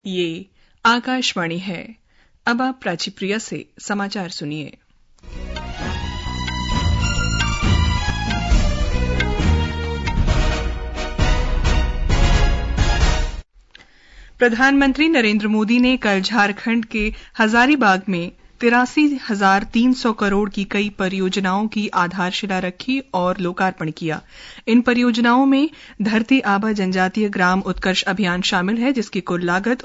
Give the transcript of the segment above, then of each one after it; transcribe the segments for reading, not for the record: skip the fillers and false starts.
ये आकाशवाणी है। अब आप प्राची प्रिया से समाचार सुनिए। प्रधानमंत्री नरेंद्र मोदी ने कल झारखंड के हजारीबाग में 83,300 करोड़ की कई परियोजनाओं की आधारशिला रखी और लोकार्पण किया। इन परियोजनाओं में धरती आबा जनजातीय ग्राम उत्कर्ष अभियान शामिल है, जिसकी कुल लागत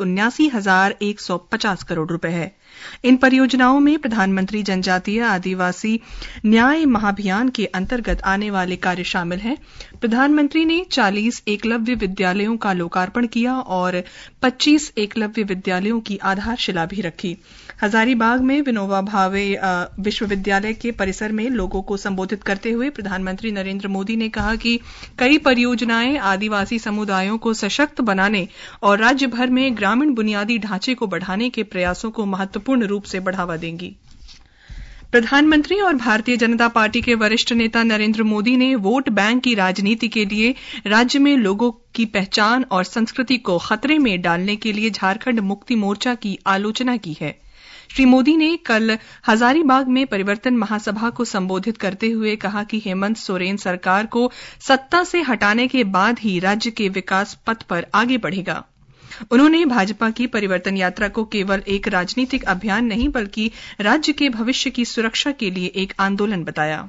79,150 करोड़ रुपए है। इन परियोजनाओं में प्रधानमंत्री जनजातीय आदिवासी न्याय महाभियान के अंतर्गत आने वाले कार्य शामिल हैं। प्रधानमंत्री ने 40 एकलव्य विद्यालयों का लोकार्पण किया और 25 एकलव्य विद्यालयों की आधारशिला भी रखी। हजारीबाग में विनोबा भावे विश्वविद्यालय के परिसर में लोगों को संबोधित करते हुए प्रधानमंत्री नरेंद्र मोदी ने कहा कि कई परियोजनाएं आदिवासी समुदायों को सशक्त बनाने और राज्य भर में ग्रामीण बुनियादी ढांचे को बढ़ाने के प्रयासों को महत्वपूर्ण रूप से बढ़ावा देंगी। प्रधानमंत्री और भारतीय जनता पार्टी के वरिष्ठ नेता नरेंद्र मोदी ने वोट बैंक की राजनीति के लिए राज्य में लोगों की पहचान और संस्कृति को खतरे में डालने के लिए झारखंड मुक्ति मोर्चा की आलोचना की है। श्री मोदी ने कल हजारीबाग में परिवर्तन महासभा को संबोधित करते हुए कहा कि हेमंत सोरेन सरकार को सत्ता से हटाने के बाद ही राज्य के विकास पथ पर आगे बढ़ेगा। उन्होंने भाजपा की परिवर्तन यात्रा को केवल एक राजनीतिक अभियान नहीं बल्कि राज्य के भविष्य की सुरक्षा के लिए एक आंदोलन बताया।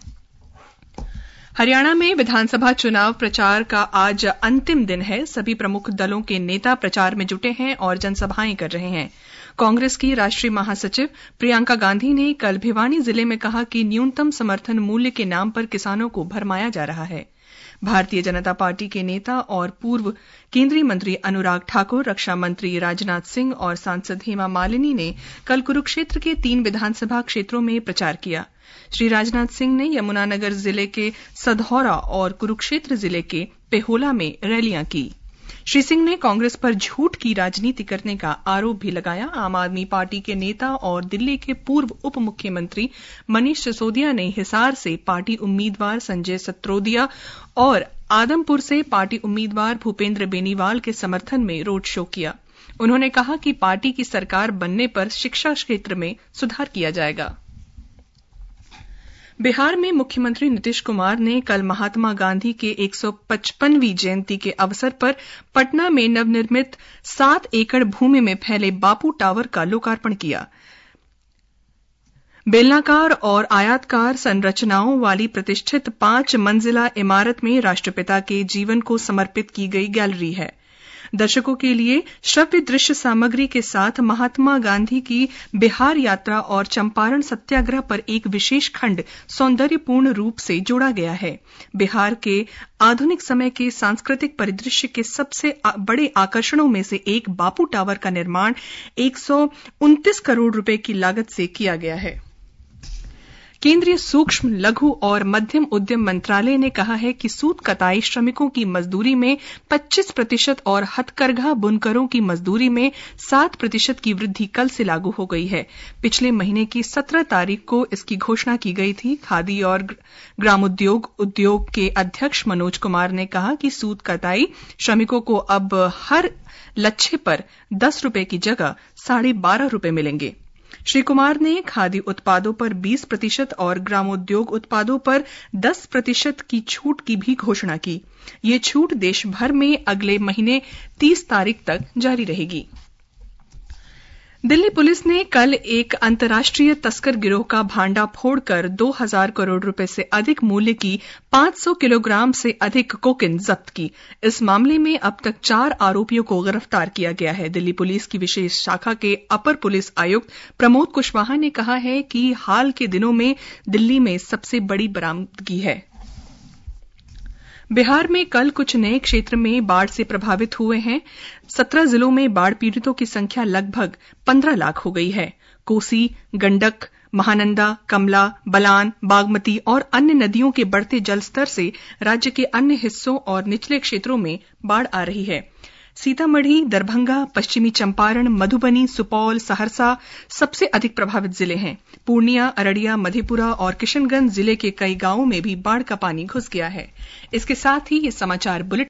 हरियाणा में विधानसभा चुनाव प्रचार का आज अंतिम दिन है। सभी प्रमुख दलों के नेता प्रचार में जुटे हैं और जनसभाएं कर रहे हैं। कांग्रेस की राष्ट्रीय महासचिव प्रियंका गांधी ने कल भिवानी जिले में कहा कि न्यूनतम समर्थन मूल्य के नाम पर किसानों को भरमाया जा रहा है। भारतीय जनता पार्टी के नेता और पूर्व केंद्रीय मंत्री अनुराग ठाकुर, रक्षा मंत्री राजनाथ सिंह और सांसद हेमा मालिनी ने कल कुरुक्षेत्र के 3 विधानसभा क्षेत्रों में प्रचार किया। श्री राजनाथ सिंह ने यमुनानगर जिले के सधौरा और कुरुक्षेत्र जिले के पेहोला में रैलियां की। श्री सिंह ने कांग्रेस पर झूठ की राजनीति करने का आरोप भी लगाया। आम आदमी पार्टी के नेता और दिल्ली के पूर्व उप मुख्यमंत्री मनीष सिसोदिया ने हिसार से पार्टी उम्मीदवार संजय सत्रोदिया और आदमपुर से पार्टी उम्मीदवार भूपेंद्र बेनीवाल के समर्थन में रोड शो किया। उन्होंने कहा कि पार्टी की सरकार बनने पर शिक्षा क्षेत्र में सुधार किया जाएगा। बिहार में मुख्यमंत्री नीतीश कुमार ने कल महात्मा गांधी के 155वीं जयंती के अवसर पर पटना में नवनिर्मित 7 एकड़ भूमि में फैले बापू टावर का लोकार्पण किया। बेलनाकार और आयताकार संरचनाओं वाली प्रतिष्ठित 5 मंजिला इमारत में राष्ट्रपिता के जीवन को समर्पित की गई गैलरी है। दर्शकों के लिए श्रव्य दृश्य सामग्री के साथ महात्मा गांधी की बिहार यात्रा और चंपारण सत्याग्रह पर एक विशेष खंड सौंदर्यपूर्ण रूप से जोड़ा गया है। बिहार के आधुनिक समय के सांस्कृतिक परिदृश्य के सबसे बड़े आकर्षणों में से एक बापू टावर का निर्माण 129 करोड़ रुपए की लागत से किया गया है। केंद्रीय सूक्ष्म, लघु और मध्यम उद्यम मंत्रालय ने कहा है कि सूत कताई श्रमिकों की मजदूरी में 25% और हथकरघा बुनकरों की मजदूरी में 7% की वृद्धि कल से लागू हो गई है। पिछले महीने की 17 तारीख को इसकी घोषणा की गई थी। खादी और ग्रामोद्योग उद्योग के अध्यक्ष मनोज कुमार ने कहा कि सूत कताई श्रमिकों को अब हर लच्छे पर 10 रुपए की जगह 12.5 रुपए मिलेंगे। श्री कुमार ने खादी उत्पादों पर 20% और ग्रामोद्योग उत्पादों पर 10% की छूट की भी घोषणा की। ये छूट देश भर में अगले महीने 30 तारीख तक जारी रहेगी। दिल्ली पुलिस ने कल एक अंतर्राष्ट्रीय तस्कर गिरोह का भांडा फोड़कर 2000 करोड़ रुपए से अधिक मूल्य की 500 किलोग्राम से अधिक कोकीन जब्त की। इस मामले में अब तक 4 आरोपियों को गिरफ्तार किया गया है। दिल्ली पुलिस की विशेष शाखा के अपर पुलिस आयुक्त प्रमोद कुशवाहा ने कहा है कि हाल के दिनों में दिल्ली में सबसे बड़ी बरामदगी है। बिहार में कल कुछ नए क्षेत्र में बाढ़ से प्रभावित हुए हैं। 17 जिलों में बाढ़ पीड़ितों की संख्या लगभग 15 लाख हो गई है। कोसी, गंडक, महानंदा, कमला, बलान, बागमती और अन्य नदियों के बढ़ते जलस्तर से राज्य के अन्य हिस्सों और निचले क्षेत्रों में बाढ़ आ रही है। सीतामढ़ी, दरभंगा, पश्चिमी चंपारण, मधुबनी, सुपौल, सहरसा सबसे अधिक प्रभावित जिले हैं। पूर्णिया, अररिया, मधेपुरा और किशनगंज जिले के कई गांवों में भी बाढ़ का पानी घुस गया है। इसके साथ ही ये समाचार बुलेटिन